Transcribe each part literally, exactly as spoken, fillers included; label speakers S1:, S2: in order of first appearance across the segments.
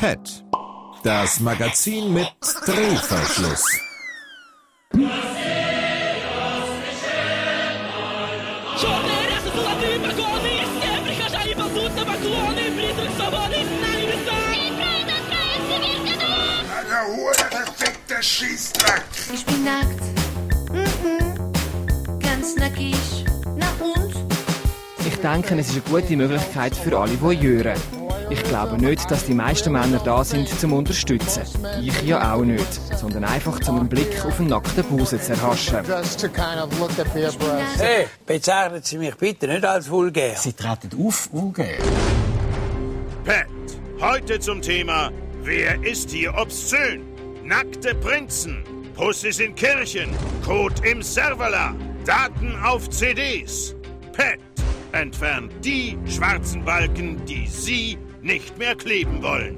S1: Pet, das Magazin mit Drehverschluss.
S2: Ich bin nackt. Mhm. Ganz nackig. Na und?
S3: Ich denke, es ist eine gute Möglichkeit für alle Voyeure. Ich glaube nicht, dass die meisten Männer da sind, zum Unterstützen. Ich ja auch nicht, sondern einfach zum einen Blick auf den nackten Busen zu erhaschen.
S4: Hey, bezeichnen Sie mich bitte nicht als vulgär.
S5: Sie treten auf, vulgär.
S6: Pet, heute zum Thema: Wer ist hier obszön? Nackte Prinzen, Pussys in Kirchen, Code im Serverler, Daten auf C Ds. Pet entfernt die schwarzen Balken, die Sie nicht mehr kleben wollen.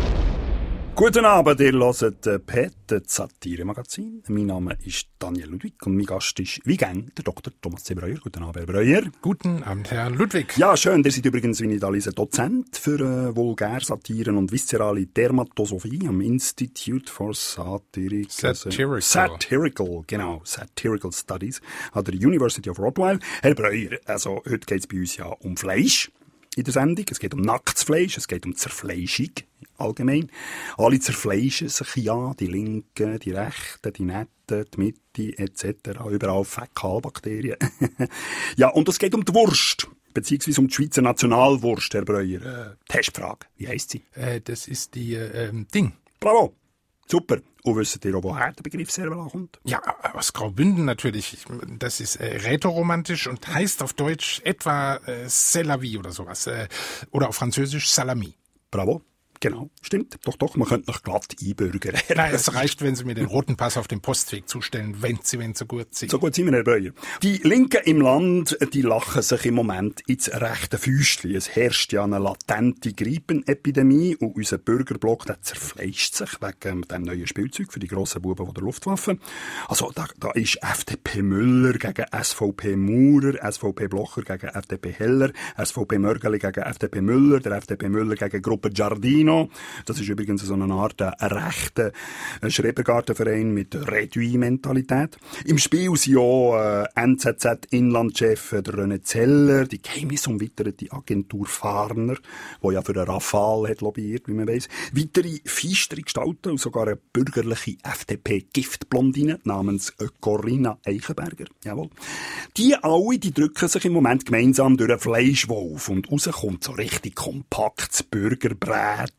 S7: Guten Abend, ihr hört äh, Pet, das Satire-Magazin. Mein Name ist Daniel Ludwig und mein Gast ist, wie gäng, der Doktor Thomas C. Breuer. Guten Abend, Herr Breuer.
S8: Guten Abend, Herr Ludwig.
S7: Ja, schön, ihr seid übrigens, wie ich da lese, Dozent für äh, Vulgärsatiren und viszerale Dermatosophie am Institute for Satiric...
S8: Satirical.
S7: Satirical, genau, Satirical Studies an der University of Rottweil. Herr Breuer, also heute geht es bei uns ja um Fleisch in der Sendung. Es geht um nacktes Fleisch, es geht um Zerfleischung allgemein. Alle zerfleischen sich ja, die Linken, die Rechten, die Netten, die Mitte et cetera. Überall Fäkalbakterien. Ja, und es geht um die Wurst, beziehungsweise um die Schweizer Nationalwurst, Herr Breuer. Äh, Testfrage, wie heisst sie?
S8: Äh, das ist die äh, Ding.
S7: Bravo, super. Und wisst ihr auch, woher der Begriff Servala kommt?
S8: Ja, aus Graubünden natürlich. Das ist äh, rätoromantisch und heißt auf Deutsch etwa äh, C'est la vie oder sowas. Äh, oder auf Französisch Salami.
S7: Bravo. Genau, stimmt. Doch, doch, man könnte noch glatt einbürgern.
S8: Nein, es reicht, wenn Sie mir den roten Pass auf dem Postweg zustellen, wenn Sie, wenn Sie so gut sind.
S7: So gut sind wir, Herr Breuer. Die Linken im Land, die lachen sich im Moment ins rechte Füßchen. Es herrscht ja eine latente Grippenepidemie und unser Bürgerblock, der zerfleischt sich wegen dem neuen Spielzeug für die grossen Buben von der Luftwaffe. Also, da, da ist F D P Müller gegen S V P Maurer, S V P Blocher gegen F D P Heller, S V P Mörgeli gegen F D P Müller, der F D P Müller gegen Gruppe Giardino. Das ist übrigens so eine Art ein rechter Schrebergartenverein mit Redui-Mentalität. Im Spiel sind auch äh, N Z Z-Inlandchef der René Zeller, die geheimnisumwitterte Agentur Farner, die ja für den Rafale hat lobbyiert, wie man weiss. Weitere feistere Gestalten und sogar eine bürgerliche F D P-Giftblondine namens Corinna Eichenberger. Jawohl. Die alle, die drücken sich im Moment gemeinsam durch einen Fleischwolf und rauskommt so richtig kompaktes Bürgerbrät.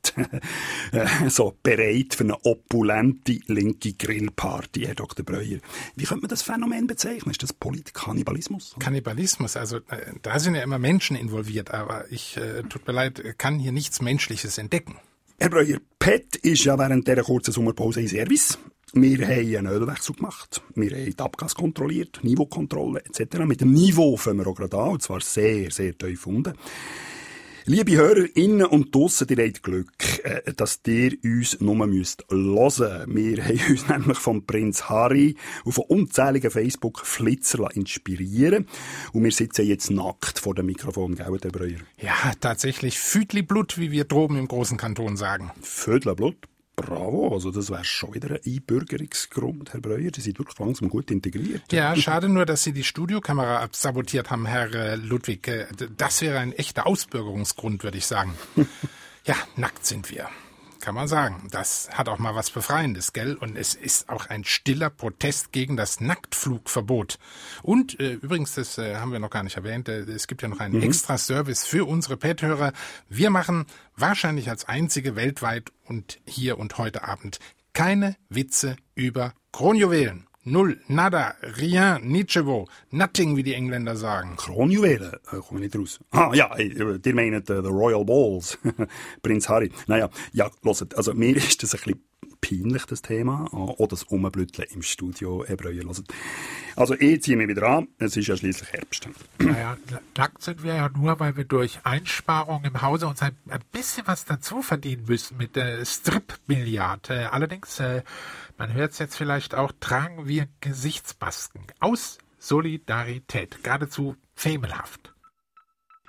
S7: So bereit für eine opulente linke Grillparty, Herr Doktor Breuer. Wie könnte man das Phänomen bezeichnen? Ist das Politkannibalismus?
S8: Kannibalismus, also äh, da sind ja immer Menschen involviert, aber ich, äh, tut mir leid, kann hier nichts Menschliches entdecken.
S7: Herr Breuer, Pet ist ja während dieser kurzen Sommerpause in Service. Wir haben einen Ölwechsel gemacht, wir haben die Abgas kontrolliert, Niveaukontrolle et cetera. Mit dem Niveau fangen wir auch gerade an, und zwar sehr, sehr tief unten. Liebe HörerInnen und draussen, ihr habt Glück, äh, dass ihr uns nur müsst hören. Wir haben uns nämlich vom Prinz Harry und von unzähligen Facebook-Flitzer inspirieren. Und wir sitzen jetzt nackt vor dem Mikrofon, gell, Herr Breuer?
S8: Ja, tatsächlich Füdli-Blut, wie wir droben im großen Kanton sagen.
S7: Füdli-Blut? Bravo, also das wäre schon wieder ein Einbürgerungsgrund, Herr Breuer. Die sind wirklich langsam gut integriert.
S8: Ja, schade nur, dass Sie die Studiokamera absabotiert haben, Herr äh, Ludwig. Äh, das wäre ein echter Ausbürgerungsgrund, würde ich sagen. Ja, nackt sind wir. Kann man sagen. Das hat auch mal was Befreiendes, gell? Und es ist auch ein stiller Protest gegen das Nacktflugverbot. Und äh, übrigens, das äh, haben wir noch gar nicht erwähnt, äh, es gibt ja noch einen mhm. extra Service für unsere Pet-Hörer. Wir machen wahrscheinlich als einzige weltweit und hier und heute Abend keine Witze über Kronjuwelen. Null, nada, rien, nichevo, nothing, wie die Engländer sagen.
S7: Kronjuwelen? Äh, komme ich nicht raus. Ah, ja, äh, die meinen äh, the Royal Balls. Prinz Harry. Naja, ja, hört, also mir ist das ein bisschen peinlich, das Thema. Auch das Umblütteln im Studio, Herr Breuer. Also, ich ziehe mich wieder an. Es ist ja schliesslich Herbst.
S9: Naja, nackt sind wir ja nur, weil wir durch Einsparungen im Hause uns ein, ein bisschen was dazu verdienen müssen mit äh, Strip-Billard. Äh, allerdings, äh, man hört es jetzt vielleicht auch, tragen wir Gesichtsmasken aus Solidarität. Geradezu fabelhaft.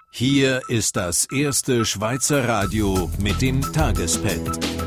S1: Hier ist das erste Schweizer Radio mit dem Tagespad.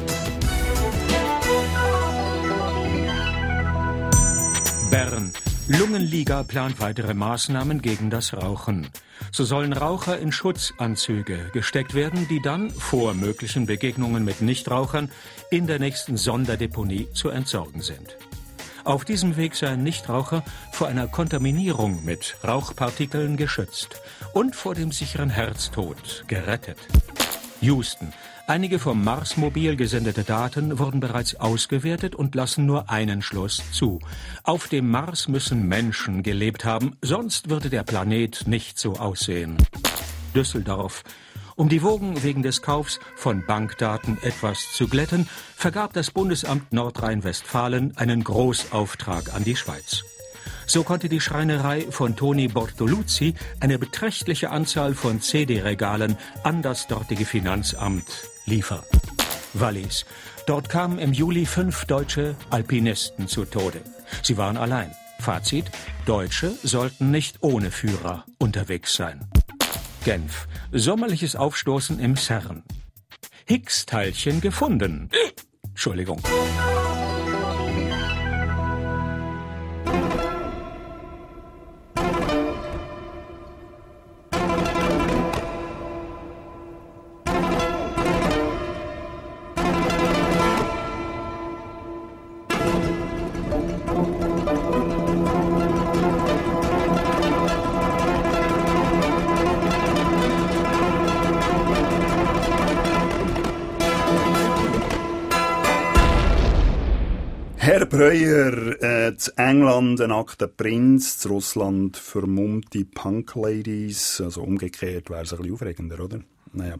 S5: Bern. Lungenliga plant weitere Maßnahmen gegen das Rauchen. So sollen Raucher in Schutzanzüge gesteckt werden, die dann vor möglichen Begegnungen mit Nichtrauchern in der nächsten Sonderdeponie zu entsorgen sind. Auf diesem Weg seien Nichtraucher vor einer Kontaminierung mit Rauchpartikeln geschützt und vor dem sicheren Herztod gerettet. Houston. Einige vom Mars-Mobil gesendete Daten wurden bereits ausgewertet und lassen nur einen Schluss zu. Auf dem Mars müssen Menschen gelebt haben, sonst würde der Planet nicht so aussehen. Düsseldorf. Um die Wogen wegen des Kaufs von Bankdaten etwas zu glätten, vergab das Bundesamt Nordrhein-Westfalen einen Großauftrag an die Schweiz. So konnte die Schreinerei von Toni Bortoluzzi eine beträchtliche Anzahl von C D-Regalen an das dortige Finanzamt liefern. Wallis. Dort kamen im Juli fünf deutsche Alpinisten zu Tode. Sie waren allein. Fazit: Deutsche sollten nicht ohne Führer unterwegs sein. Genf. Sommerliches Aufstoßen im Cern. Higgs-Teilchen gefunden. Entschuldigung.
S7: Herr Breuer, äh, zu England ein nackter Prinz, zu Russland vermummte Punk-Ladies, also umgekehrt wäre es ein bisschen aufregender, oder? Naja.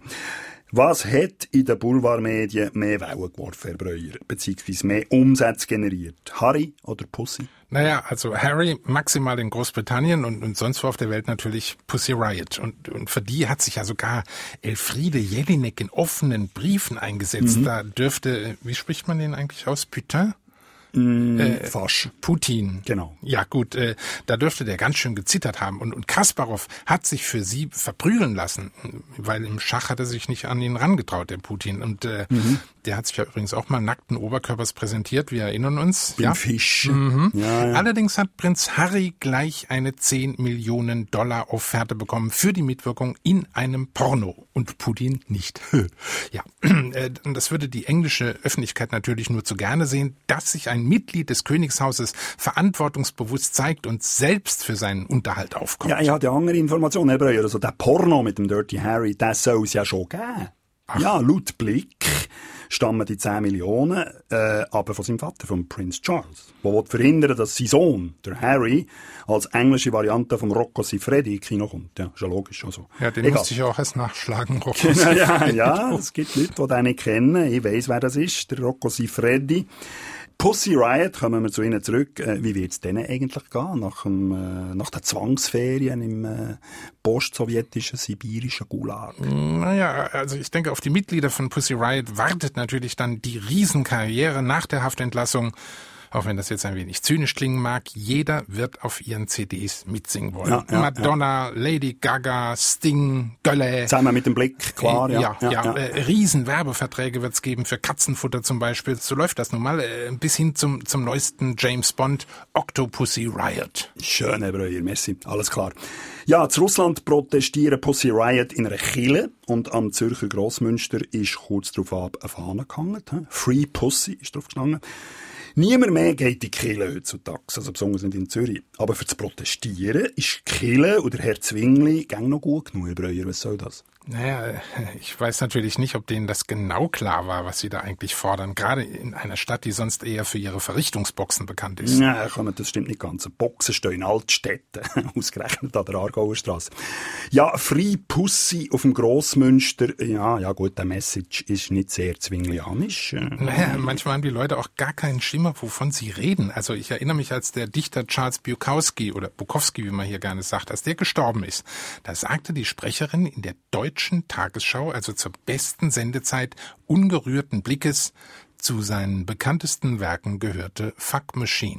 S7: Was hat in den Boulevardmedien mehr Wellen geworfen, Herr Breuer, beziehungsweise mehr Umsätze generiert? Harry oder Pussy?
S8: Naja, also Harry maximal in Großbritannien und, und sonst wo auf der Welt natürlich Pussy Riot. Und, und für die hat sich ja sogar Elfriede Jelinek in offenen Briefen eingesetzt. Mhm. Da dürfte, wie spricht man den eigentlich aus? Putain?
S7: Mm,
S8: äh,
S7: Fasch.
S8: Putin.
S7: Genau.
S8: Ja gut, äh, da dürfte der ganz schön gezittert haben. Und, und Kasparow hat sich für sie verprügeln lassen, weil im Schach hat er sich nicht an ihn rangetraut, der Putin. Und äh, mhm. der hat sich ja übrigens auch mal nackten Oberkörpers präsentiert, wir erinnern uns.
S7: Wie
S8: ja?
S7: ein Fisch.
S8: Mhm.
S7: Ja, ja.
S8: Allerdings hat Prinz Harry gleich eine zehn Millionen Dollar Offerte bekommen für die Mitwirkung in einem Porno. Und Putin nicht. Ja, äh, das würde die englische Öffentlichkeit natürlich nur zu gerne sehen, dass sich ein Mitglied des Königshauses verantwortungsbewusst zeigt und selbst für seinen Unterhalt aufkommt.
S7: Ja, ich hatte andere Informationen, Herr Breuer. Also der Porno mit dem Dirty Harry, das soll es ja schon geben. Ach. Ja, laut Blick stammen die zehn Millionen, äh, aber von seinem Vater, von Prince Charles, der will verhindern, dass sein Sohn, der Harry, als englische Variante vom Rocco Siffredi in Kino kommt. Ja, ist ja logisch. Also.
S8: Ja, den Egal. Musste ich auch erst nachschlagen, Rocco
S7: ja, ja, ja, es gibt Leute, die den nicht kennen. Ich weiss, wer das ist, der Rocco Siffredi. Pussy Riot, kommen wir zu Ihnen zurück. Äh, wie wird es denen eigentlich gehen, nach, dem, äh, nach den Zwangsferien im äh, post-sowjetischen, sibirischen Gulag?
S8: Naja, also ich denke, auf die Mitglieder von Pussy Riot wartet natürlich dann die Riesenkarriere nach der Haftentlassung. Auch wenn das jetzt ein wenig zynisch klingen mag, jeder wird auf ihren C Ds mitsingen wollen. Ja, ja, Madonna, ja. Lady Gaga, Sting, Gölle.
S7: Zusammen mit dem Blick, klar.
S8: Äh, ja, ja,
S7: ja,
S8: ja. Äh, Riesenwerbeverträge wird's geben für Katzenfutter zum Beispiel. So läuft das nun mal. Äh, bis hin zum, zum neuesten James Bond, Octopussy Riot.
S7: Schön, Herr Breuer, merci. Alles klar. Ja, zu Russland protestieren Pussy Riot in einer Kirche und am Zürcher Grossmünster ist kurz darauf ab eine Fahne gehangen. Free Pussy ist drauf gestanden. Niemand mehr geht in die Kirche heutzutage, also besonders nicht in Zürich. Aber für das Protestieren ist die Kirche oder Herr Zwingli gang noch gut genug, Herr Breuer. Was soll das?
S8: Naja, ich weiß natürlich nicht, ob denen das genau klar war, was sie da eigentlich fordern. Gerade in einer Stadt, die sonst eher für ihre Verrichtungsboxen bekannt ist.
S7: Ja, das stimmt nicht ganz. Boxen stehen in Altstädten, ausgerechnet an der Aargauer Strasse. Ja, Free Pussy auf dem Grossmünster. Ja, ja gut, der Message ist nicht sehr zwinglianisch.
S8: Naja, manchmal haben die Leute auch gar keinen Schimmer, wovon sie reden. Also ich erinnere mich, als der Dichter Charles Bukowski oder Bukowski, wie man hier gerne sagt, als der gestorben ist, da sagte die Sprecherin in der deutschen Tagesschau, also zur besten Sendezeit ungerührten Blickes, zu seinen bekanntesten Werken gehörte Fuck Machine.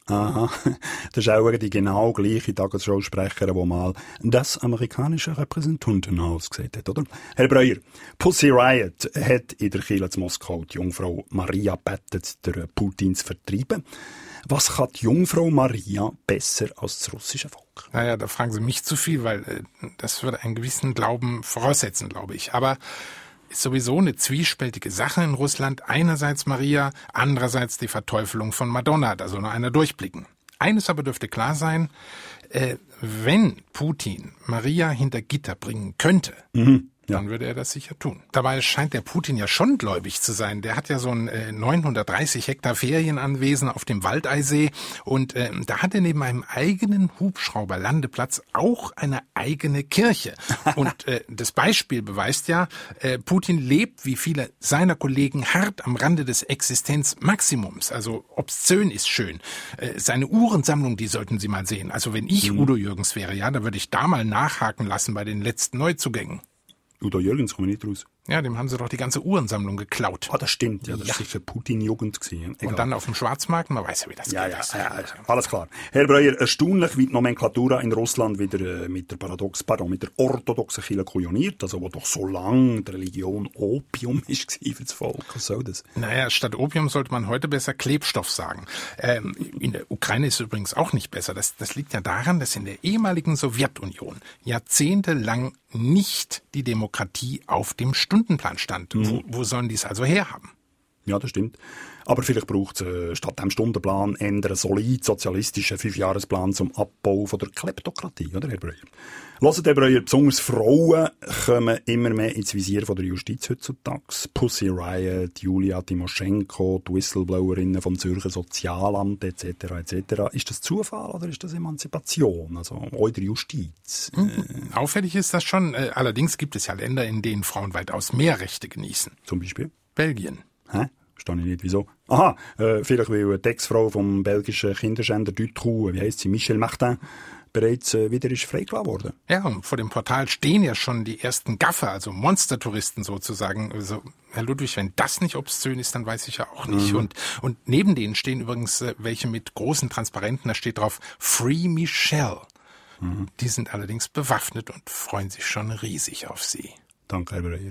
S7: Aha, das ist auch die genau gleiche Tagesschausprecherin, die mal das amerikanische Repräsentantenhaus gesagt hat, oder? Herr Breuer, Pussy Riot hat in der Kirche zu Moskau die Jungfrau Maria gebeten, der Putin zu vertreiben. Was kann die Jungfrau Maria besser als das russische Volk?
S8: Naja, da fragen Sie mich zu viel, weil äh, das würde einen gewissen Glauben voraussetzen, glaube ich. Aber ist sowieso eine zwiespältige Sache in Russland. Einerseits Maria, andererseits die Verteufelung von Madonna, da soll nur einer durchblicken. Eines aber dürfte klar sein, äh, wenn Putin Maria hinter Gitter bringen könnte, mhm. dann ja. würde er das sicher tun. Dabei scheint der Putin ja schon gläubig zu sein. Der hat ja so ein äh, neunhundertdreißig Hektar Ferienanwesen auf dem Waldeisee und äh, da hat er neben einem eigenen Hubschrauberlandeplatz auch eine eigene Kirche. Und äh, das Beispiel beweist ja, äh, Putin lebt wie viele seiner Kollegen hart am Rande des Existenzmaximums. Also obszön ist schön. Äh, seine Uhrensammlung, die sollten Sie mal sehen. Also wenn ich mhm. Udo Jürgens wäre, ja, da würde ich da mal nachhaken lassen bei den letzten Neuzugängen.
S7: Udo Jürgens komme nicht raus.
S8: Ja, dem haben sie doch die ganze Uhrensammlung geklaut.
S7: Ah, das stimmt. Ja, das ja. ist sicher Putin-Jugend gewesen. Egal.
S8: Und dann auf dem Schwarzmarkt, man weiß ja, wie das
S7: ja,
S8: geht.
S7: Ja, ja, ja, alles klar. Herr Breuer, erstaunlich, wie die Nomenklatura in Russland wieder äh, mit der Paradox, pardon, mit der orthodoxen Kirche kujoniert, also wo doch so lange die Religion Opium ist für das Volk. Was soll das?
S8: Naja, statt Opium sollte man heute besser Klebstoff sagen. Ähm, in der Ukraine ist es übrigens auch nicht besser. Das, das liegt ja daran, dass in der ehemaligen Sowjetunion jahrzehntelang nicht die Demokratie auf dem Stundenplan stand. Mhm. Wo, wo sollen die es also herhaben?
S7: Ja, das stimmt. Aber vielleicht braucht es äh, statt dem Stundenplan eher einen solid sozialistischen Fünfjahresplan zum Abbau von der Kleptokratie, oder, Herr Breuer? Hört, Herr Breuer, besonders Frauen kommen immer mehr ins Visier von der Justiz heutzutage. Pussy Riot, Julia Timoschenko, die Whistleblowerinnen vom Zürcher Sozialamt et cetera et cetera. Ist das Zufall oder ist das Emanzipation? Also auch in der Justiz?
S8: Mhm. Äh. Auffällig ist das schon. Allerdings gibt es ja Länder, in denen Frauen weitaus mehr Rechte genießen.
S7: Zum Beispiel?
S8: Belgien.
S7: Hä? Verstehe ich nicht, wieso. Aha, äh, vielleicht weil die Ex-Frau vom belgischen Kinderschänder Dutroux, wie heisst sie, Michel Martin, bereits äh, wieder ist freigelassen worden.
S8: Ja, und vor dem Portal stehen ja schon die ersten Gaffer, also Monstertouristen sozusagen. Also, Herr Ludwig, wenn das nicht obszön ist, dann weiß ich ja auch nicht. Mhm. Und, und neben denen stehen übrigens äh, welche mit großen Transparenten, da steht drauf Free Michelle. Mhm. Die sind allerdings bewaffnet und freuen sich schon riesig auf sie.
S7: Danke, Herr Breuer.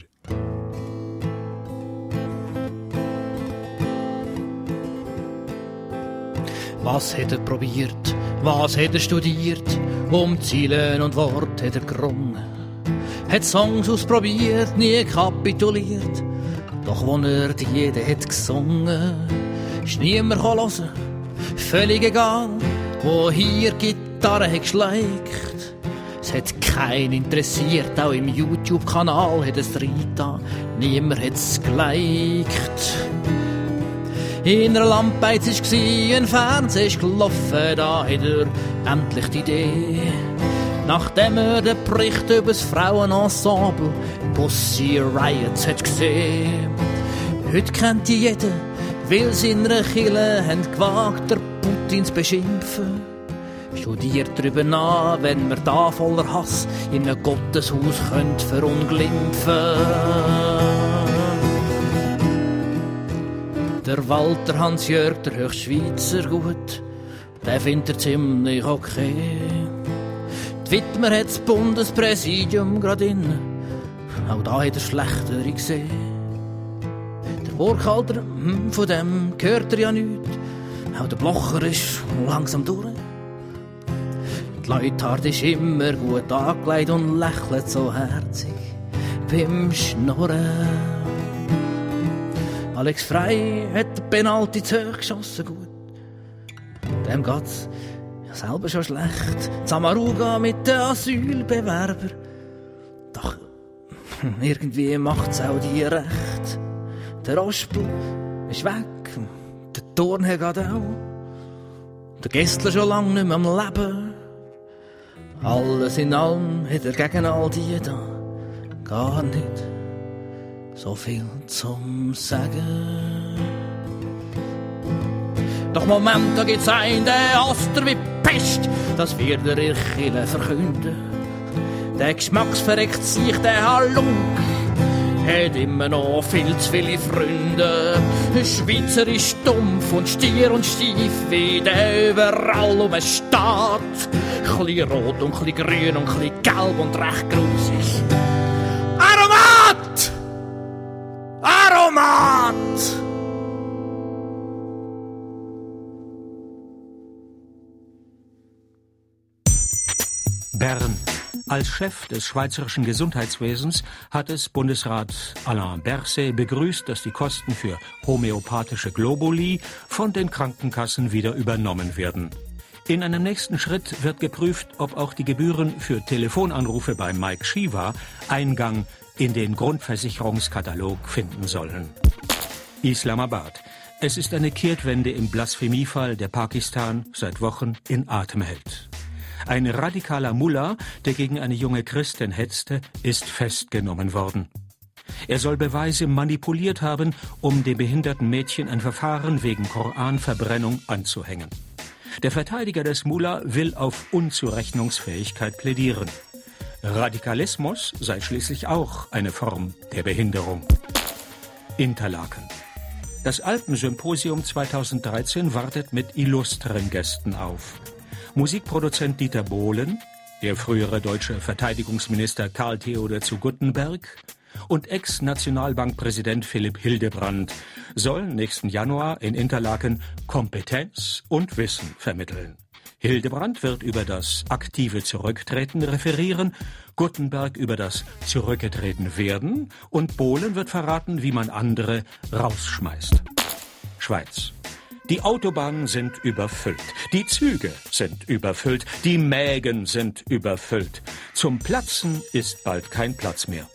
S10: Was hat er probiert, was hat er studiert, um Ziele und Worte hat er gerungen. Hat Songs ausprobiert, nie kapituliert, doch wo er die jede hat gesungen, ist niemand hören, völlig egal, wo hier Gitarre hat geschleicht. Es hat keinen interessiert, auch im YouTube-Kanal hat es reingetan, niemand hat es geliked. In einer Lampe war ein Fernseher ist gelaufen, da hat er endlich die Idee. Nachdem er den Bericht über das Frauenensemble Pussy Riot hat gesehen. Heute kennt die jeder, weil sie in einer Kirche haben gewagt, der Putin zu beschimpfen. Studiert darüber nach, wenn man da voller Hass in einem Gotteshaus könnt verunglimpfen. Der Walter Hans-Jörg, der Höchstschweizer gut, der findet er ziemlich okay. Die Widmer hat das Bundespräsidium grad inne, auch da hat er schlechtere gesehen. Der Burkhalter, hm, von dem hört er ja nichts, auch der Blocher ist langsam durch. Die Leuthard ist immer gut angelegt und lächelt so herzig beim Schnurren. Alex Frey hat den Penalty zu hoch geschossen, gut. Dem geht's ja selber schon schlecht. Samaruga mit den Asylbewerbern. Doch irgendwie macht's auch die recht. Der Ospel ist weg, der Thornherr geht auch. Der Gessler schon lange nicht mehr am Leben. Alles in allem hat er gegen all die da gar nicht so viel zum Sagen. Doch Moment, da gibt's einen, der hasst er wie Pest, das wird er in Kirche verkünden. Der geschmacksverreckt sich, der Halunk, hat immer noch viel zu viele Freunde. Schweizer ist dumpf und stier und steif, wie der überall rumsteht. Chli rot und chli grün und chli gelb und recht grusig. Aromat! Aromat!
S5: Bern. Als Chef des schweizerischen Gesundheitswesens hat es Bundesrat Alain Berset begrüßt, dass die Kosten für homöopathische Globuli von den Krankenkassen wieder übernommen werden. In einem nächsten Schritt wird geprüft, ob auch die Gebühren für Telefonanrufe bei Mike Shiva Eingang in den Grundversicherungskatalog finden sollen. Islamabad. Es ist eine Kehrtwende im Blasphemiefall, der Pakistan seit Wochen in Atem hält. Ein radikaler Mullah, der gegen eine junge Christin hetzte, ist festgenommen worden. Er soll Beweise manipuliert haben, um dem behinderten Mädchen ein Verfahren wegen Koranverbrennung anzuhängen. Der Verteidiger des Mullah will auf Unzurechnungsfähigkeit plädieren. Radikalismus sei schließlich auch eine Form der Behinderung. Interlaken. Das Alpensymposium zweitausenddreizehn wartet mit illustren Gästen auf. Musikproduzent Dieter Bohlen, der frühere deutsche Verteidigungsminister Karl Theodor zu Guttenberg und Ex-Nationalbankpräsident Philipp Hildebrand sollen nächsten Januar in Interlaken Kompetenz und Wissen vermitteln. Hildebrand wird über das aktive Zurücktreten referieren, Guttenberg über das Zurückgetreten werden und Bohlen wird verraten, wie man andere rausschmeißt. Schweiz. Die Autobahnen sind überfüllt, die Züge sind überfüllt, die Mägen sind überfüllt. Zum Platzen ist bald kein Platz mehr.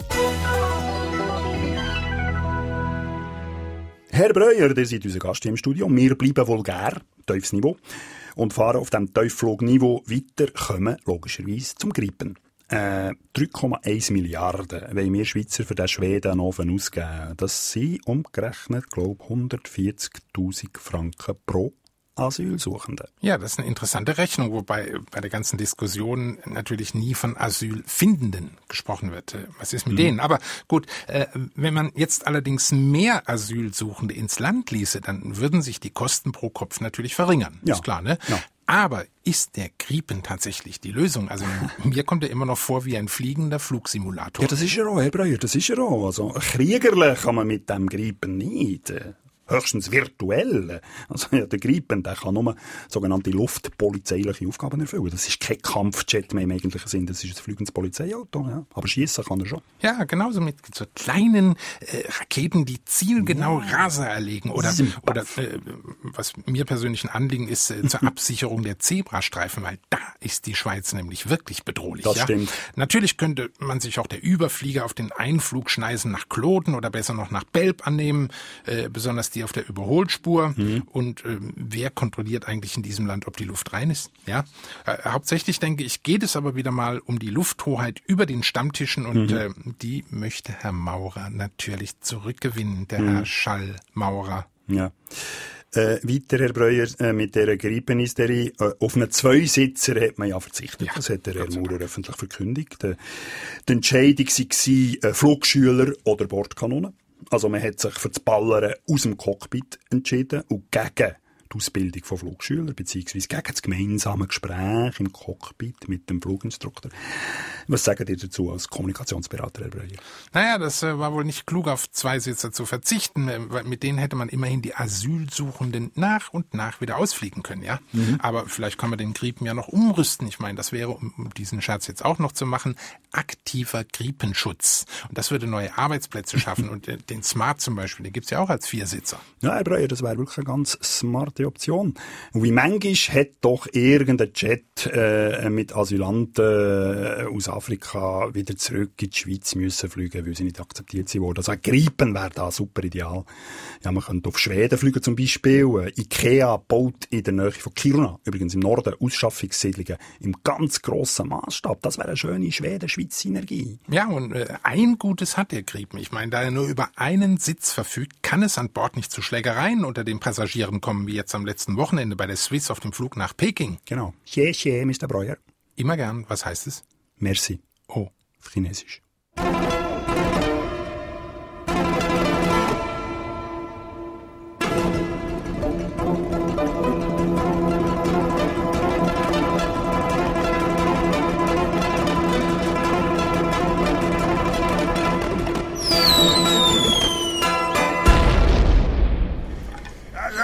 S7: Herr Breuer, ihr seid unser Gast hier im Studio. Wir bleiben vulgär, tiefes Niveau, und fahren auf diesem Tiefflugniveau weiter, kommen logischerweise zum Gripen. Äh, drei Komma eins Milliarden wollen wir Schweizer für den Schweden offen ausgeben. Das sind umgerechnet, glaube ich, hundertvierzigtausend Franken pro Asylsuchende.
S8: Ja, das ist eine interessante Rechnung, wobei bei der ganzen Diskussion natürlich nie von Asylfindenden gesprochen wird. Was ist mit mhm. denen? Aber gut, äh, wenn man jetzt allerdings mehr Asylsuchende ins Land ließe, dann würden sich die Kosten pro Kopf natürlich verringern.
S7: Ja.
S8: Ist klar, ne?
S7: Ja.
S8: Aber ist der Gripen tatsächlich die Lösung? Also mir kommt er immer noch vor wie ein fliegender Flugsimulator.
S7: Ja, das ist er auch, Herr Breuer, das ist er auch. Also kriegerlich kann man mit dem Gripen nicht. Höchstens virtuell. Also ja, der Gripen, der kann nur sogenannte luftpolizeiliche Aufgaben erfüllen. Das ist kein Kampfjet mehr im eigentlichen Sinn, das ist ein fliegendes Polizeiauto. Ja. Aber schiessen kann er schon.
S8: Ja, genauso mit so kleinen äh, Raketen, die zielgenau ja. Raser erlegen. Oder, oder äh, was mir persönlich ein Anliegen ist, äh, zur Absicherung der Zebrastreifen, weil da ist die Schweiz nämlich wirklich bedrohlich.
S7: Das
S8: ja?
S7: stimmt.
S8: Natürlich könnte man sich auch der Überflieger auf den Einflugschneisen nach Kloten oder besser noch nach Belp annehmen, äh, besonders die auf der Überholspur. Mhm. Und äh, wer kontrolliert eigentlich in diesem Land, ob die Luft rein ist? Ja, äh, hauptsächlich denke ich, geht es aber wieder mal um die Lufthoheit über den Stammtischen und mhm. äh, die möchte Herr Maurer natürlich zurückgewinnen, der mhm. Herr Schall-Maurer.
S7: Ja. Äh, weiter, Herr Breuer, äh, mit dieser Gripenhysterie. Äh, auf einen Zweisitzer hat man ja verzichtet. Ja, das hat der Herr Maurer öffentlich verkündigt. Äh, die Entscheidung war äh, Flugschüler oder Bordkanonen. Also man hat sich für das Ballern aus dem Cockpit entschieden und gegen die Ausbildung von Flugschülern, beziehungsweise gegen das gemeinsame Gespräch im Cockpit mit dem Fluginstruktor. Was sagen ihr dazu als Kommunikationsberater, Herr Breuer?
S8: Naja, das äh, war wohl nicht klug, auf Zweisitzer zu verzichten, weil mit denen hätte man immerhin die Asylsuchenden nach und nach wieder ausfliegen können, ja. Mhm. Aber vielleicht kann man den Gripen ja noch umrüsten. Ich meine, das wäre, um diesen Scherz jetzt auch noch zu machen, aktiver Gripenschutz. Und das würde neue Arbeitsplätze schaffen. Und äh, den Smart zum Beispiel, den gibt's ja auch als Viersitzer.
S7: Ja, Herr Breuer, das wäre wirklich eine ganz smarte Option. Und wie manchmal hat doch irgendein Jet äh, mit Asylanten äh, aus Afrika wieder zurück in die Schweiz müssen fliegen, weil sie nicht akzeptiert wurden. Also ein Gripen wäre da super ideal. Ja, man könnte auf Schweden fliegen zum Beispiel. Äh, Ikea baut in der Nähe von Kiruna, übrigens im Norden, Ausschaffungssiedlungen im ganz grossen Maßstab. Das wäre eine schöne Schweden-Schweiz-Synergie.
S8: Ja, und äh, ein Gutes hat der Gripen. Ich meine, da er nur über einen Sitz verfügt, kann es an Bord nicht zu Schlägereien unter den Passagieren kommen, wie jetzt am letzten Wochenende bei der Swiss auf dem Flug nach Peking.
S7: Genau. Xie, xie, Mister Breuer.
S8: Immer gern. Was heißt es?
S7: Merci.
S8: Oh.
S7: Auf Chinesisch.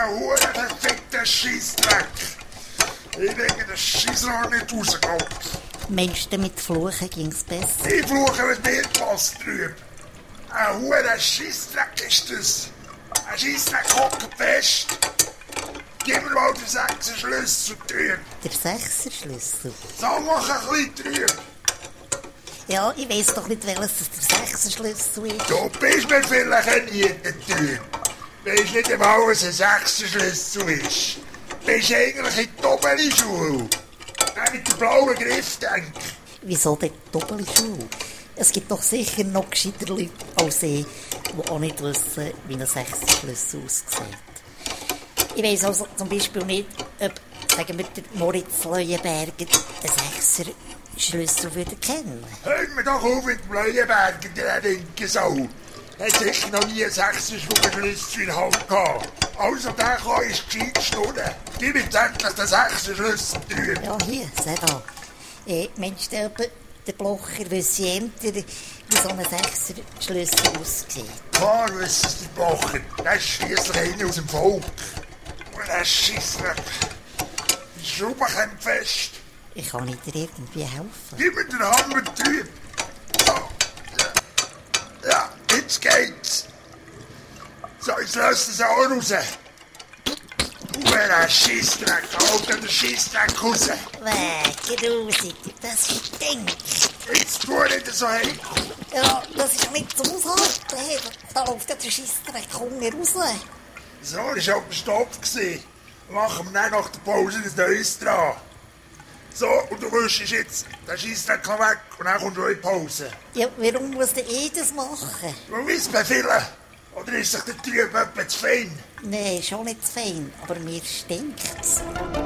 S11: ein hoher verfickter Scheissdreck. Ich wegen der Scheissrohr nicht rausgekommen.
S12: Meinst du, mit Fluchen ging's besser?
S11: Ich fluche mit dir fast drüber. Ein hoher Scheissdreck ist das. Ein Scheissdreck hockt fest. Gib mir mal den Sechser-Schlüssel drüber.
S12: Der Sechser-Schlüssel?
S11: Sag mal ein bisschen drüber.
S12: Ja, ich weiss doch nicht, welches das der Sechser-Schlüssel ist.
S11: Du bist mir vielleicht nie in der Tür. Weisst nicht einmal, was ein Sechser-Schlüssel ist. Bist eigentlich in die Doppelschule. Auch mit dem blauen Griff, denk.
S12: Wieso denn die Doppelschule? Es gibt doch sicher noch gescheiter Leute als ich, die auch nicht wissen, wie ein Sechser-Schlüssel aussieht. Ich weiss also zum Beispiel nicht, ob, sagen wir, der Moritz Leuenberger den Sechser-Schlüssel würde kennen.
S11: Hört mir doch auf mit dem Leuenberger, der linke Sau. Er hat sicher noch nie einen Sechser-Schlüssel in der Hand gehabt. Also der kann ist gescheit schnurren. Gib ihm endlich den Sechser-Schlüssel drüber.
S12: Ja, hier, seh da. Äh, meinst du, etwa, der Blocher wüsste jemanden, wie so ein Sechser-Schlüssel aussieht?
S11: Klar wüsste es der Blocher. Der ist schliesslich einer aus dem Volk. Und er Scheissdreck. Die Schraube kommt fest.
S12: Ich kann nicht dir irgendwie helfen.
S11: Gib mir den Hammer drüber. So. Ja. ja, jetzt geht's. So, jetzt lass es auch raus. Und er Scheissdreck. Halt den Scheissdreck raus.
S12: Weg, raus, das stinkt.
S11: Jetzt tu nicht so heikel.
S12: Ja, das ist nicht zum Aushalten. Hey, da läuft ja der Scheissdreck Hunger raus.
S11: So, das war auf dem Stopp. Machen wir dann nach der Pause ein neues dran. So, und du wischst jetzt den Scheissdreck weg und dann kommt eine Pause.
S12: Ja, warum muss denn ich das machen?
S11: Weil es befehlen. Oder ist sich der Trüb etwas zu fein?
S12: Nein, schon nicht zu fein, aber mir stinkt's.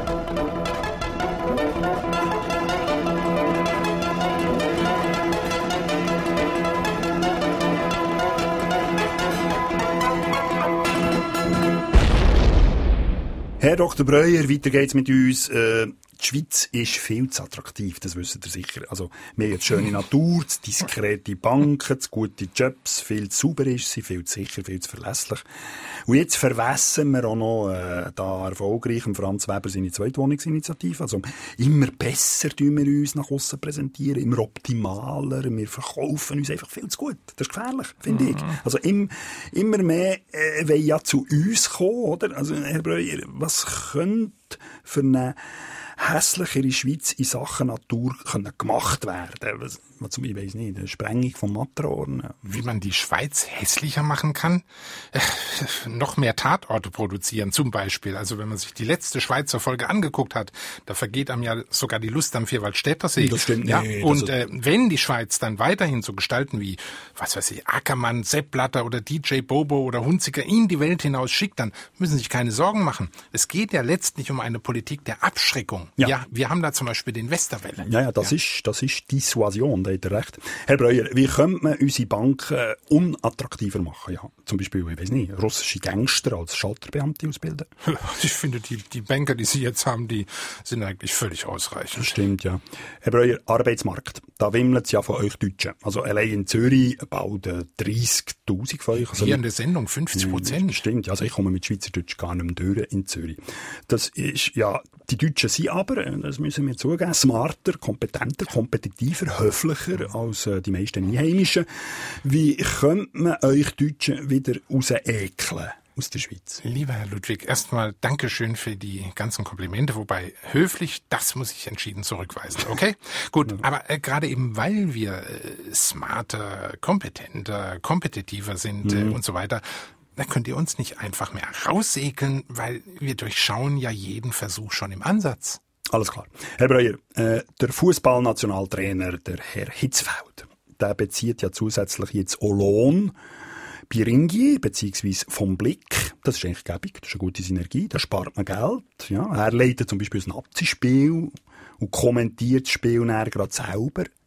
S7: Herr Doktor Breuer, weiter geht's mit uns. Äh, die Schweiz ist viel zu attraktiv, das wisst ihr sicher. Also, wir haben jetzt schöne Natur, diskrete Banken, gute Jobs, viel zu sauber ist sie, viel zu sicher, viel zu verlässlich. Und jetzt verwässern wir auch noch äh, da erfolgreich Franz Weber seine Zweitwohnungsinitiative. Also, immer besser tun wir uns nach aussen präsentieren, immer optimaler, wir verkaufen uns einfach viel zu gut. Das ist gefährlich, finde mhm. ich. Also, im, immer mehr äh, wollen ja zu uns kommen, oder? Also, Herr Breuer, was könnte für eine hässlichere Schweiz in Sachen Natur können gemacht werden? Was, was, ich weiss nicht, eine Sprengung von Matterhorn.
S8: Wie man die Schweiz hässlicher machen kann? Äh, noch mehr Tatorte produzieren zum Beispiel. Also wenn man sich die letzte Schweizer Folge angeguckt hat, da vergeht einem ja sogar die Lust am Vierwaldstättersee.
S7: Das stimmt
S8: ja,
S7: nicht.
S8: Und äh, wenn die Schweiz dann weiterhin so gestalten wie, was weiß ich, Ackermann, Sepp Blatter oder D J Bobo oder Hunziker in die Welt hinaus schickt, dann müssen Sie sich keine Sorgen machen. Es geht ja letztlich um eine Politik der Abschreckung. Ja, ja wir haben da zum Beispiel den Westerwelle.
S7: Ja, ja, das, ja. Ist, das ist Dissuasion, da hat er recht. Herr Breuer, wie könnte man unsere Banken unattraktiver machen? Ja, zum Beispiel, ich weiss nicht, russische Gangster als Schalterbeamte ausbilden?
S8: Ich finde, die, die Banker, die Sie jetzt haben, die sind eigentlich völlig ausreichend.
S7: Das stimmt, ja. Herr Breuer, Arbeitsmarkt, da wimmelt es ja von euch Deutschen. Also allein in Zürich bald dreißigtausend von euch. Also
S8: hier in der Sendung fünfzig Prozent.
S7: Stimmt, also ich komme mit Schweizerdeutsch gar nicht mehr durch in Zürich. Das ist, ja, die Deutschen sind aber, das müssen wir zugeben, smarter, kompetenter, kompetitiver, höflicher als äh, die meisten Einheimischen. Wie könnte man euch Deutschen wieder rausekeln aus der Schweiz?
S8: Lieber Herr Ludwig, erstmal Dankeschön für die ganzen Komplimente, wobei höflich, das muss ich entschieden zurückweisen, okay? Gut, ja. aber äh, gerade eben, weil wir äh, smarter, kompetenter, kompetitiver sind mhm. äh, und so weiter, da könnt ihr uns nicht einfach mehr rausekeln, weil wir durchschauen ja jeden Versuch schon im Ansatz.
S7: Alles klar. Herr Breuer, äh, der Fußballnationaltrainer, der Herr Hitzfeld, der bezieht ja zusätzlich jetzt auch Lohn bei Ringier, beziehungsweise vom Blick. Das ist eigentlich gäbig, das ist eine gute Synergie, da spart man Geld. Ja. Er leitet zum Beispiel ein Nazi-Spiel und kommentiert das Spiel dann gerade selber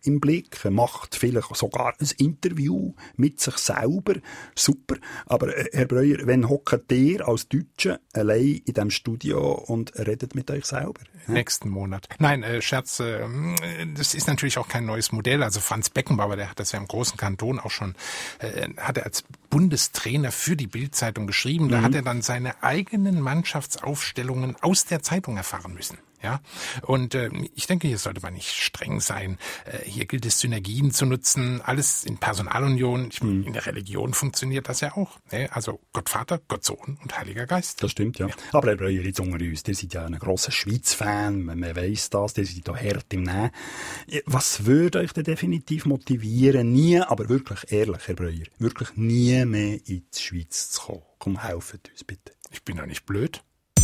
S7: im Blick, macht vielleicht sogar ein Interview mit sich selber. Super. Aber äh, Herr Breuer, wenn hockt ihr als Deutsche allein in diesem Studio und redet mit euch selber? Ja?
S8: Nächsten Monat. Nein, äh, Scherz, äh, das ist natürlich auch kein neues Modell. Also Franz Beckenbauer, der hat das ja im großen Kanton auch schon, äh, hat er als Bundestrainer für die Bild-Zeitung geschrieben. Da mhm. hat er dann seine eigenen Mannschaftsaufstellungen aus der Zeitung erfahren müssen. Ja, und äh, ich denke, hier sollte man nicht streng sein. Äh, hier gilt es, Synergien zu nutzen, alles in Personalunion. Ich, mhm. In der Religion funktioniert das ja auch. Ne? Also Gott Vater, Gott Sohn und Heiliger Geist.
S7: Das stimmt, ja. ja. Aber Herr Breuer, jetzt unter uns, ihr seid ja ein grosser Schweiz-Fan, man weiss das, ihr seid da hart im Nähen. Was würde euch denn definitiv motivieren, nie, aber wirklich ehrlich, Herr Breuer, wirklich nie mehr in die Schweiz zu kommen? Komm, helft uns bitte.
S8: Ich bin doch nicht blöd.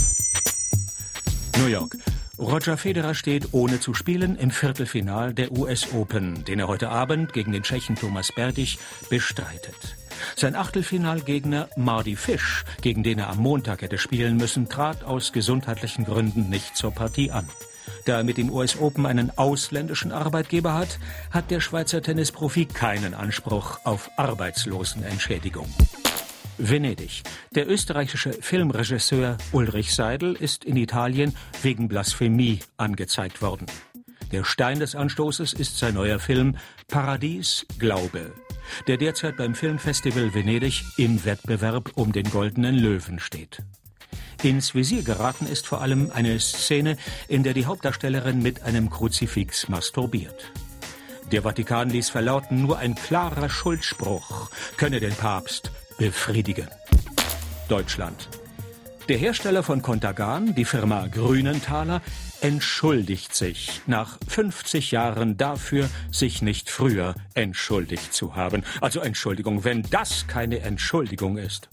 S5: New York. Roger Federer steht ohne zu spielen im Viertelfinal der U S Open, den er heute Abend gegen den Tschechen Thomas Berdych bestreitet. Sein Achtelfinalgegner Mardy Fish, gegen den er am Montag hätte spielen müssen, trat aus gesundheitlichen Gründen nicht zur Partie an. Da er mit dem U S Open einen ausländischen Arbeitgeber hat, hat der Schweizer Tennisprofi keinen Anspruch auf Arbeitslosenentschädigung. Venedig. Der österreichische Filmregisseur Ulrich Seidel ist in Italien wegen Blasphemie angezeigt worden. Der Stein des Anstoßes ist sein neuer Film Paradies Glaube, der derzeit beim Filmfestival Venedig im Wettbewerb um den Goldenen Löwen steht. Ins Visier geraten ist vor allem eine Szene, in der die Hauptdarstellerin mit einem Kruzifix masturbiert. Der Vatikan ließ verlauten, nur ein klarer Schuldspruch könne den Papst befriedigen. Deutschland. Der Hersteller von Contagan, die Firma Grünenthaler, entschuldigt sich nach fünfzig Jahren dafür, sich nicht früher entschuldigt zu haben. Also Entschuldigung, wenn das keine Entschuldigung ist.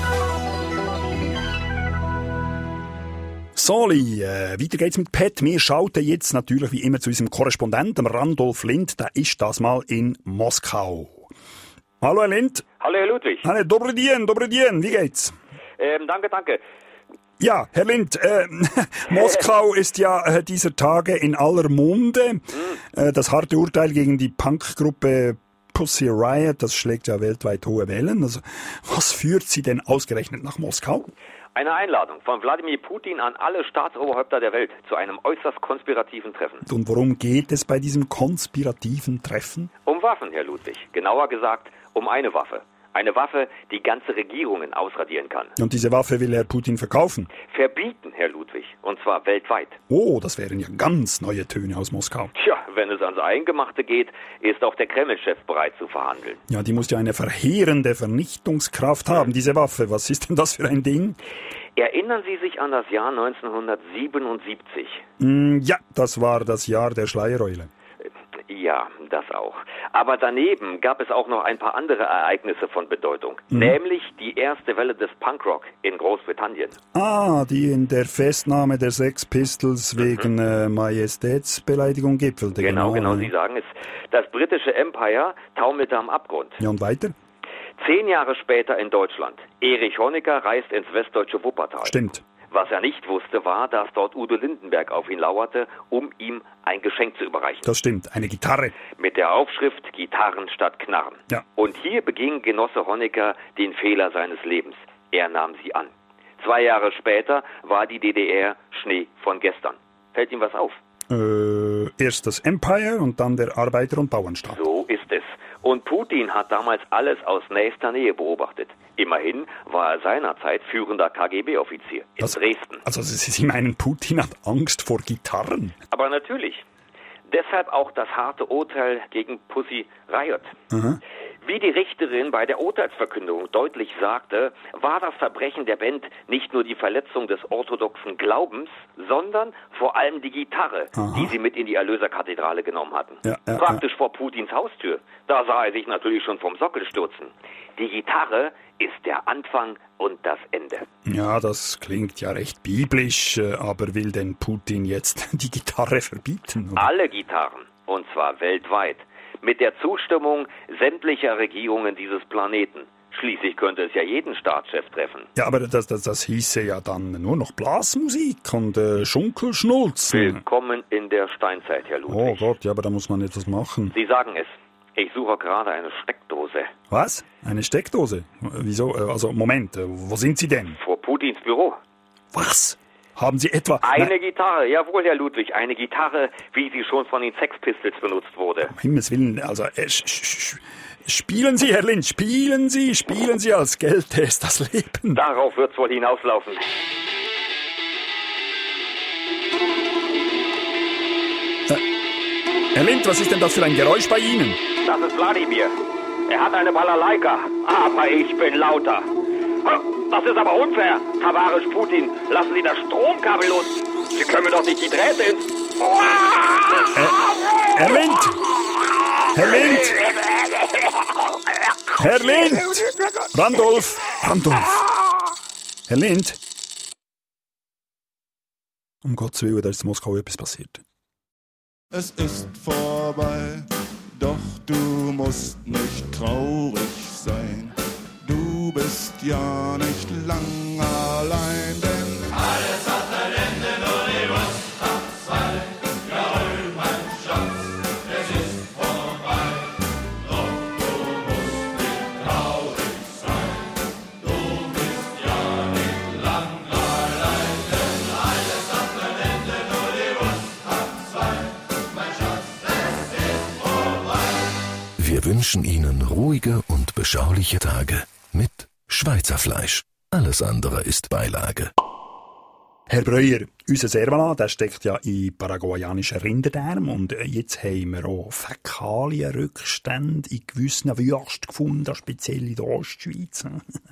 S7: Soli, äh, weiter geht's mit Pat. Wir schalten jetzt natürlich wie immer zu unserem Korrespondenten Randolph Lind. Der ist das mal in Moskau. Hallo Herr Lind.
S13: Hallo Herr Ludwig.
S7: Hallo, dobry dien, dobry dien, wie geht's?
S13: Ähm, danke, danke.
S7: Ja, Herr Lind, äh, Moskau ist ja äh, dieser Tage in aller Munde. Mhm. Äh, das harte Urteil gegen die Punkgruppe Pussy Riot, das schlägt ja weltweit hohe Wellen. Also, was führt Sie denn ausgerechnet nach Moskau?
S13: Eine Einladung von Wladimir Putin an alle Staatsoberhäupter der Welt zu einem äußerst konspirativen Treffen.
S7: Und worum geht es bei diesem konspirativen Treffen?
S13: Um Waffen, Herr Ludwig. Genauer gesagt, um eine Waffe. Eine Waffe, die ganze Regierungen ausradieren kann.
S7: Und diese Waffe will Herr Putin verkaufen?
S13: Verbieten, Herr Ludwig. Und zwar weltweit.
S7: Oh, das wären ja ganz neue Töne aus Moskau.
S13: Tja, wenn es ans Eingemachte geht, ist auch der Kreml-Chef bereit zu verhandeln.
S7: Ja, die muss ja eine verheerende Vernichtungskraft haben, diese Waffe. Was ist denn das für ein Ding?
S13: Erinnern Sie sich an das Jahr neunzehnhundertsiebenundsiebzig?
S7: Mm, ja, das war das Jahr der Schleiereule.
S13: Ja, das auch. Aber daneben gab es auch noch ein paar andere Ereignisse von Bedeutung. Mhm. Nämlich die erste Welle des Punkrock in Großbritannien.
S7: Ah, die in der Festnahme der Sex Pistols mhm. wegen äh, Majestätsbeleidigung gipfelte.
S13: Genau, genau, genau, Sie sagen es. Das britische Empire taumelte am Abgrund.
S7: Ja, und weiter?
S13: Zehn Jahre später in Deutschland. Erich Honecker reist ins westdeutsche Wuppertal.
S7: Stimmt.
S13: Was er nicht wusste, war, dass dort Udo Lindenberg auf ihn lauerte, um ihm ein Geschenk zu überreichen.
S7: Das stimmt, eine Gitarre.
S13: Mit der Aufschrift Gitarren statt Knarren.
S7: Ja.
S13: Und hier beging Genosse Honecker den Fehler seines Lebens. Er nahm sie an. Zwei Jahre später war die D D R Schnee von gestern. Fällt ihm was auf?
S7: Äh, erst das Empire und dann der Arbeiter- und Bauernstaat.
S13: So ist es. Und Putin hat damals alles aus nächster Nähe beobachtet. Immerhin war er seinerzeit führender K G B-Offizier in
S7: das,
S13: Dresden.
S7: Also Sie meinen, Putin hat Angst vor Gitarren?
S13: Aber natürlich. Deshalb auch das harte Urteil gegen Pussy Riot.
S7: Aha.
S13: Wie die Richterin bei der Urteilsverkündung deutlich sagte, war das Verbrechen der Band nicht nur die Verletzung des orthodoxen Glaubens, sondern vor allem die Gitarre, Aha. die sie mit in die Erlöserkathedrale genommen hatten.
S7: Ja, ja,
S13: Praktisch
S7: ja.
S13: vor Putins Haustür. Da sah er sich natürlich schon vom Sockel stürzen. Die Gitarre ist der Anfang und das Ende.
S7: Ja, das klingt ja recht biblisch, aber will denn Putin jetzt die Gitarre verbieten? Oder?
S13: Alle Gitarren, und zwar weltweit. Mit der Zustimmung sämtlicher Regierungen dieses Planeten. Schließlich könnte es ja jeden Staatschef treffen.
S7: Ja, aber das, das, das hieße ja dann nur noch Blasmusik und äh, Schunkelschnulzen.
S13: Willkommen in in der Steinzeit, Herr Ludwig.
S7: Oh Gott, ja, aber da muss man etwas machen.
S13: Sie sagen es. Ich suche gerade eine Steckdose.
S7: Was? Eine Steckdose? Wieso? Also, Moment, wo sind Sie denn?
S13: Vor Putins Büro.
S7: Was? Haben Sie etwa...
S13: Eine
S7: Nein.
S13: Gitarre, jawohl, Herr Ludwig, eine Gitarre, wie sie schon von den Sex Pistols benutzt wurde.
S7: Um Himmels Willen, also... Äh, sch, sch, spielen Sie, Herr Lynch, spielen Sie, spielen Sie, als gelte es das Leben.
S13: Darauf wird's wohl hinauslaufen.
S7: Äh, Herr Lind, was ist denn das für ein Geräusch bei Ihnen?
S13: Das ist Wladimir. Er hat eine Balalaika, aber ich bin lauter. Das ist aber unfair, Tavarisch Putin. Lassen Sie das Stromkabel los. Sie können mir doch nicht die Drähte ins...
S7: Äh, Herr Lind! Herr Lind! Herr Lind! Randolph! Randolph! Herr Lind! Um Gottes Willen, da ist in Moskau etwas passiert.
S14: Es ist vorbei, doch du musst nicht traurig sein. Du bist ja nicht lang allein, denn alles hat ein Ende, nur die Wurst hat zwei. Jawohl, mein Schatz, es ist vorbei, doch du musst nicht traurig sein. Du bist ja nicht lang allein, denn alles hat ein Ende, nur die Wurst hat zwei. Mein Schatz, es ist vorbei.
S1: Wir wünschen Ihnen ruhige und beschauliche Tage mit Schweizer Fleisch. Alles andere ist Beilage.
S7: Herr Breuer, unser Servalat, der steckt ja in paraguayanischen Rinderdarm und jetzt haben wir auch Fäkalienrückstände in gewissen Wüsten gefunden, speziell in der Ostschweiz.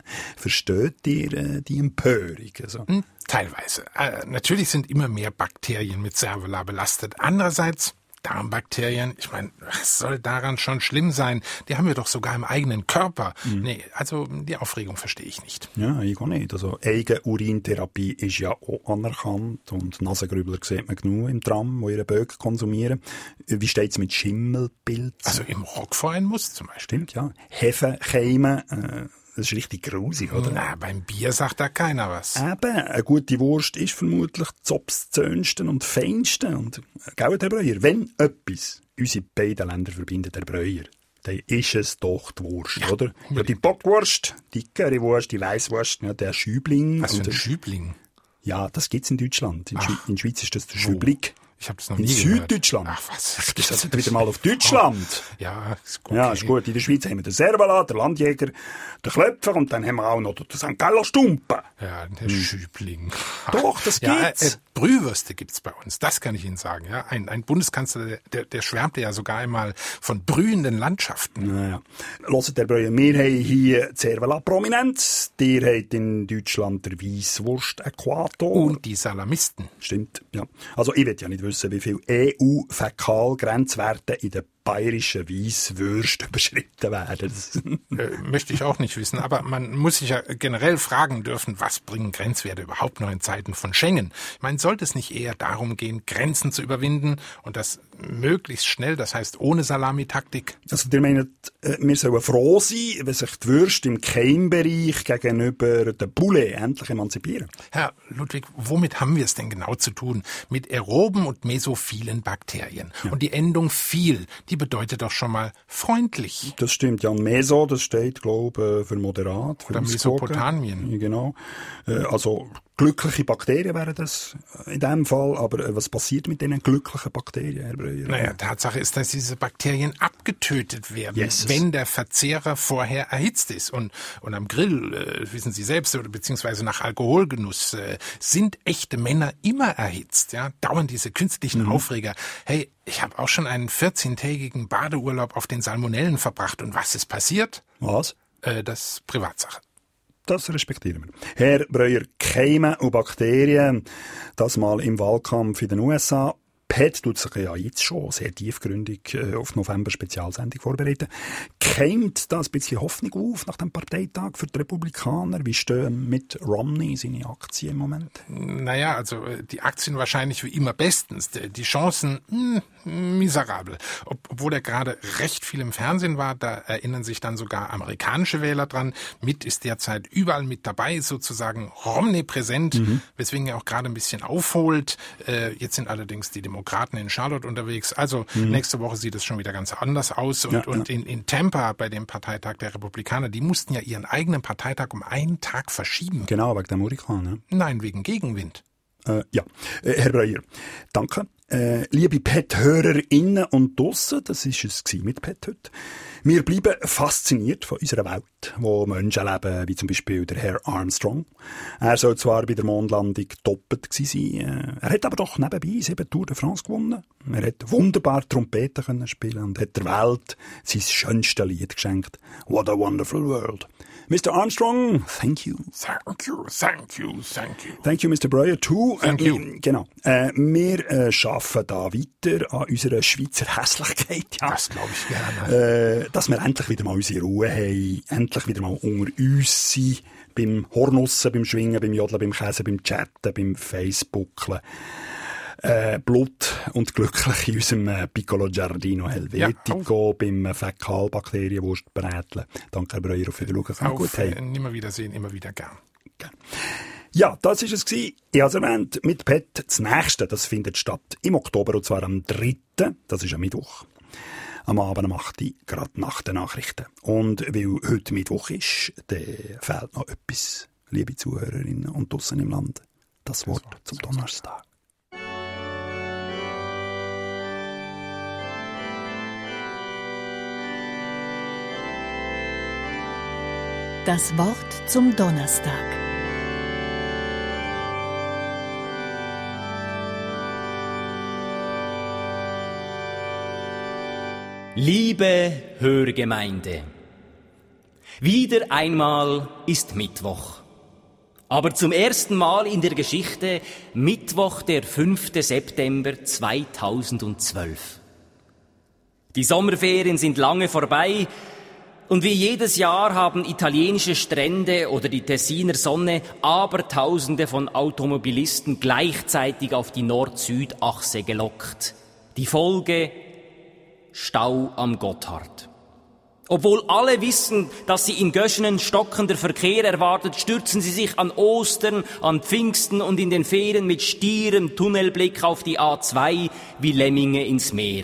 S7: Versteht ihr äh, die Empörung? Also?
S8: Hm, teilweise. Äh, natürlich sind immer mehr Bakterien mit Servola belastet. Andererseits Darmbakterien, ich meine, was soll daran schon schlimm sein? Die haben wir doch sogar im eigenen Körper. Mhm. Nee, also die Aufregung verstehe ich nicht.
S7: Ja, ich auch nicht. Also Eigenurintherapie ist ja auch anerkannt und Nasengrübler sieht man genug im Tram, die ihre Böcke konsumieren. Wie steht es mit Schimmelpilzen?
S8: Also im Roquefort-Muss zum Beispiel.
S7: Stimmt, ja. Hefekeime, äh, das ist richtig grusig, oder?
S8: Na, beim Bier sagt da keiner was.
S7: Eben, eine gute Wurst ist vermutlich das obszönste und feinste. Und, gell, Herr Breuer, wenn etwas unsere beiden Länder verbindet, Herr Breuer, dann ist es doch die Wurst, ja, oder? Ja, die Bockwurst, die Currywurst, die Weisswurst, ja, der Schübling.
S8: Was für ein Schübling?
S7: Ja, das gibt's in Deutschland. In, Schwe- in der Schweiz ist das der Schübling.
S8: Ich habe das noch
S7: in
S8: nie gehört.
S7: Süddeutschland.
S8: Ach was.
S7: Das ist also wieder mal auf Deutschland.
S8: Oh. Ja, ist gut.
S7: Ja, ist gut. In der Schweiz haben wir den Servala, den Landjäger, den Klöpfer und dann haben wir auch noch den Sankt Galler Stumpen.
S8: Ja, der hm. Schübling.
S7: Doch, das gibt's.
S8: Ja, äh, Brühwürste gibt's bei uns. Das kann ich Ihnen sagen. Ja, ein, ein Bundeskanzler, der, der schwärmte ja sogar einmal von brühenden Landschaften.
S7: Naja. Hört, Herr Breuer, wir haben hier Servala Prominenz. Der hat in Deutschland der Weisswurst-Äquator.
S8: Und die Salamisten.
S7: Stimmt, ja. Also ich will ja nicht wissen, wie viel E U-Fäkal-Grenzwerte in der bayerischen Weisswürste überschritten werden.
S8: äh, möchte ich auch nicht wissen, aber man muss sich ja generell fragen dürfen, was bringen Grenzwerte überhaupt noch in Zeiten von Schengen? Ich meine, sollte es nicht eher darum gehen, Grenzen zu überwinden und das möglichst schnell, das heißt ohne Salamitaktik?
S7: Also ihr meint, wir sollen froh sein, wenn sich die Würste im Keimbereich gegenüber der Poulet endlich emanzipieren?
S8: Herr Ludwig, womit haben wir es denn genau zu tun? Mit aeroben und mesophilen Bakterien. Ja. Und die Endung viel, die bedeutet doch schon mal freundlich.
S7: Das stimmt, ja. Und Meso, das steht, glaube ich, für moderat. Für
S8: Oder Mesopotamien.
S7: Genau. Also glückliche Bakterien wären das in dem Fall. Aber was passiert mit diesen glücklichen Bakterien, Herr Breuer?
S8: Naja, Tatsache ist, dass diese Bakterien abgetötet werden,
S7: yes.
S8: wenn der Verzehrer vorher erhitzt ist. Und, und am Grill, äh, wissen Sie selbst, oder beziehungsweise nach Alkoholgenuss, äh, sind echte Männer immer erhitzt. Ja? Dauernd diese künstlichen mhm. Aufreger. Hey, ich habe auch schon einen vierzehntägigen Badeurlaub auf den Salmonellen verbracht. Und was ist passiert?
S7: Was?
S8: Äh, das ist Privatsache.
S7: Das respektieren wir. Herr Breuer, Keime und Bakterien, das mal im Wahlkampf in den U S A. P E T tut sich ja jetzt schon sehr tiefgründig äh, auf die November-Spezialsendung vorbereiten. Keimt da ein bisschen Hoffnung auf nach dem Parteitag für die Republikaner? Wie stehen mit Romney seine Aktien im Moment?
S8: Naja, also die Aktien wahrscheinlich wie immer bestens. Die Chancen mh, miserabel. Ob, obwohl er gerade recht viel im Fernsehen war, da erinnern sich dann sogar amerikanische Wähler dran. Mitt ist derzeit überall mit dabei, sozusagen Romney präsent, mhm. weswegen er auch gerade ein bisschen aufholt. Äh, jetzt sind allerdings die Demokraten Demokraten in Charlotte unterwegs. Also
S7: Mhm.
S8: nächste Woche sieht es schon wieder ganz anders aus. Und,
S7: Ja,
S8: und
S7: ja.
S8: in, in Tampa bei dem Parteitag der Republikaner, die mussten ja ihren eigenen Parteitag um einen Tag verschieben.
S7: Genau, wegen dem Hurrikan. Ne?
S8: Nein, wegen Gegenwind.
S7: Äh, ja, äh, Herr Breuer, danke. Äh, liebe Pet-HörerInnen und draussen, das war es mit Pet heute. Wir bleiben fasziniert von unserer Welt, wo Menschen leben, wie zum Beispiel der Herr Armstrong. Er soll zwar bei der Mondlandung doppelt gewesen sein, er hat aber doch nebenbei sieben Tour de France gewonnen. Er hat wunderbar Trompeten können spielen und hat der Welt sein schönstes Lied geschenkt. What a wonderful world. Mister Armstrong, thank you.
S8: Thank you, thank you, thank you.
S7: Thank you, Mister Breuer, too.
S8: Thank
S7: äh,
S8: you.
S7: Genau. Äh, wir äh, arbeiten da weiter an unserer Schweizer Hässlichkeit. Ja.
S8: Das glaube ich gerne.
S7: Äh, dass wir endlich wieder mal unsere Ruhe haben, endlich wieder mal unter uns sind, beim Hornussen, beim Schwingen, beim Jodeln, beim Käsen, beim Chatten, beim Facebookeln. Äh, Blut und glücklich in unserem äh, Piccolo Giardino Helvetico, ja, beim äh, Fäkalbakterienwurstbräteln. Danke, Herr Breuer, auf Wiedersehen.
S8: Auf
S7: Gut,
S8: äh,
S7: hey.
S8: nimmer wiedersehen, immer wieder gern.
S7: Gern. Ja, das war es gewesen. Ich habe es erwähnt, mit Pet. Das nächste, das findet statt im Oktober, und zwar am dritten Das ist am Mittwoch. Am Abend um acht Uhr, gerade nach den Nachrichten. Und weil heute Mittwoch ist, dann fehlt noch etwas, liebe Zuhörerinnen und draussen im Land. Das Wort zum Donnerstag.
S15: Das Wort zum Donnerstag.
S16: Liebe Hörgemeinde, wieder einmal ist Mittwoch. Aber zum ersten Mal in der Geschichte Mittwoch, der fünfte September zweitausendzwölf. Die Sommerferien sind lange vorbei und wie jedes Jahr haben italienische Strände oder die Tessiner Sonne Abertausende von Automobilisten gleichzeitig auf die Nord-Süd-Achse gelockt. Die Folge: Stau am Gotthard. Obwohl alle wissen, dass sie in Göschenen stockender Verkehr erwartet, stürzen sie sich an Ostern, an Pfingsten und in den Ferien mit stierem Tunnelblick auf die A zwei wie Lemminge ins Meer.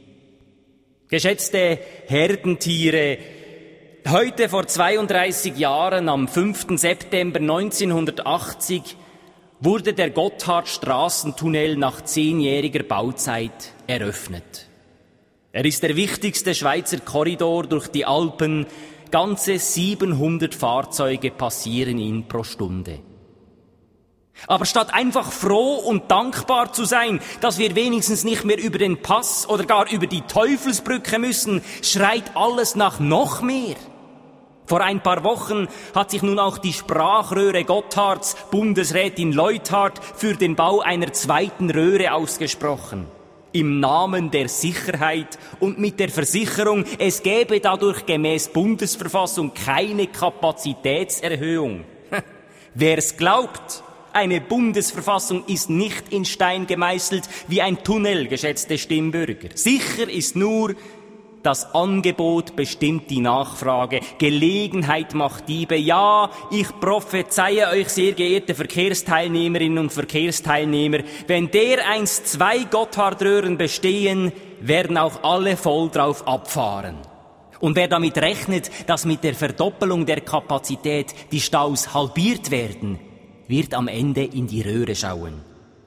S16: Geschätzte Herdentiere, heute vor zweiunddreißig Jahren, am fünften September neunzehnhundertachtzig, wurde der Gotthardstraßentunnel nach zehnjähriger Bauzeit eröffnet. Er ist der wichtigste Schweizer Korridor durch die Alpen. Ganze siebenhundert Fahrzeuge passieren ihn pro Stunde. Aber statt einfach froh und dankbar zu sein, dass wir wenigstens nicht mehr über den Pass oder gar über die Teufelsbrücke müssen, schreit alles nach noch mehr. Vor ein paar Wochen hat sich nun auch die Sprachröhre Gotthards, Bundesrätin Leuthard, für den Bau einer zweiten Röhre ausgesprochen. Im Namen der Sicherheit und mit der Versicherung, es gäbe dadurch gemäß Bundesverfassung keine Kapazitätserhöhung. Wer's glaubt, eine Bundesverfassung ist nicht in Stein gemeißelt wie ein Tunnel, geschätzte Stimmbürger. Sicher ist nur, das Angebot bestimmt die Nachfrage. Gelegenheit macht Diebe. Ja, ich prophezeie euch, sehr geehrte Verkehrsteilnehmerinnen und Verkehrsteilnehmer, wenn dereinst zwei Gotthardröhren bestehen, werden auch alle voll drauf abfahren. Und wer damit rechnet, dass mit der Verdoppelung der Kapazität die Staus halbiert werden, wird am Ende in die Röhre schauen.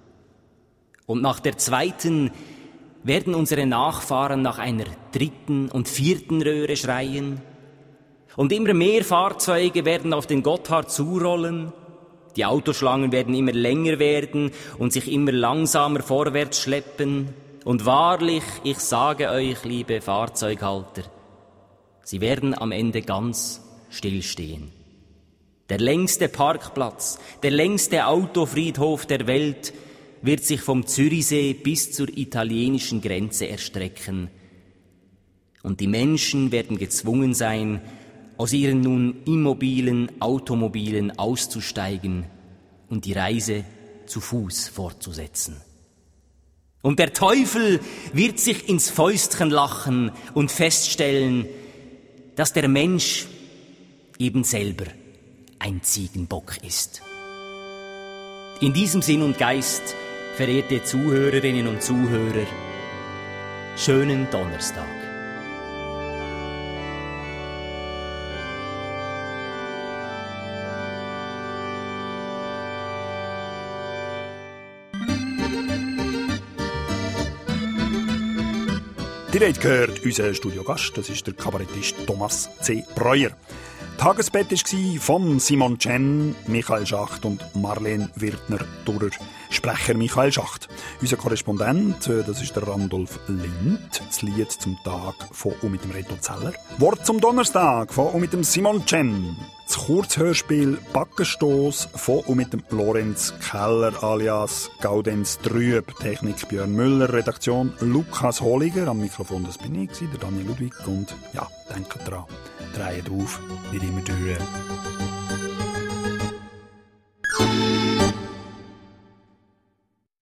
S16: Und nach der zweiten werden unsere Nachfahren nach einer dritten und vierten Röhre schreien. Und immer mehr Fahrzeuge werden auf den Gotthard zurollen. Die Autoschlangen werden immer länger werden und sich immer langsamer vorwärts schleppen. Und wahrlich, ich sage euch, liebe Fahrzeughalter, sie werden am Ende ganz stillstehen. Der längste Parkplatz, der längste Autofriedhof der Welt wird sich vom Zürichsee bis zur italienischen Grenze erstrecken. Und die Menschen werden gezwungen sein, aus ihren nun immobilen Automobilen auszusteigen und die Reise zu Fuß fortzusetzen. Und der Teufel wird sich ins Fäustchen lachen und feststellen, dass der Mensch eben selber ein Ziegenbock ist. In diesem Sinn und Geist verehrte Zuhörerinnen und Zuhörer, schönen Donnerstag.
S7: Ihr habt gehört, unser Studiogast, das ist der Kabarettist Thomas C. Breuer. Tagesbett war von Simon Chen, Michael Schacht und Marlene Wirtner-Durrer. Sprecher Michael Schacht. Unser Korrespondent, das ist der Randolph Lind. Das Lied zum Tag von und mit dem Reto Zeller. Wort zum Donnerstag von und mit dem Simon Chen. Das Kurzhörspiel Backenstoss von und mit dem Lorenz Keller alias Gaudenz Trüb. Technik Björn Müller, Redaktion Lukas Holiger. Am Mikrofon das bin ich, der Daniel Ludwig. Und ja, denkt dran, dreht auf, nicht immer durch.